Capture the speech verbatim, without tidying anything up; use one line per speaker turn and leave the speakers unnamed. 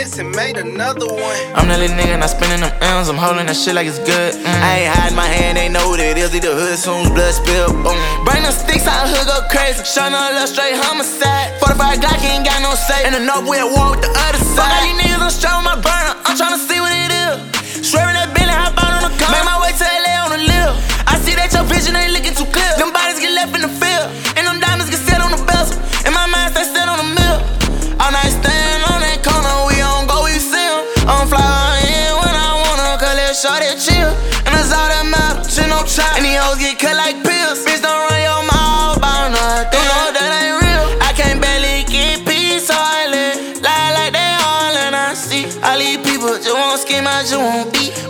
hits and made another one.
I'm that little nigga, not spending them M's. I'm holding that shit like it's good. Mm. I ain't hiding my hand, they know what it is. Leave the hood soon as blood spill. Boom. Bring them sticks out, hood go crazy. Showing a little straight homicide. forty-five Glock, he ain't got no say. In the north, we at war with the other side. Fuck all you niggas, I'm straight with my burner. I'm tryna see what it is. Swerving that Bentley, hop out on the car. Make my way to L A on the live. I see that your vision ain't looking too clear. Them bodies get left in the field, and them diamonds get set on the bezel. In my mind, stay set on the mill. All night stand on that corner, we on go, we see 'em. I'm fly in when I wanna, cause let shorty chill. And that's all that matter, shit no try. And these hoes get cut like pills. Bitch, don't run your mouth about nothing. You know that ain't real. I can't barely get peace, so I live. Lie like they all and I see. All these people just won't scheme, I just won't beat.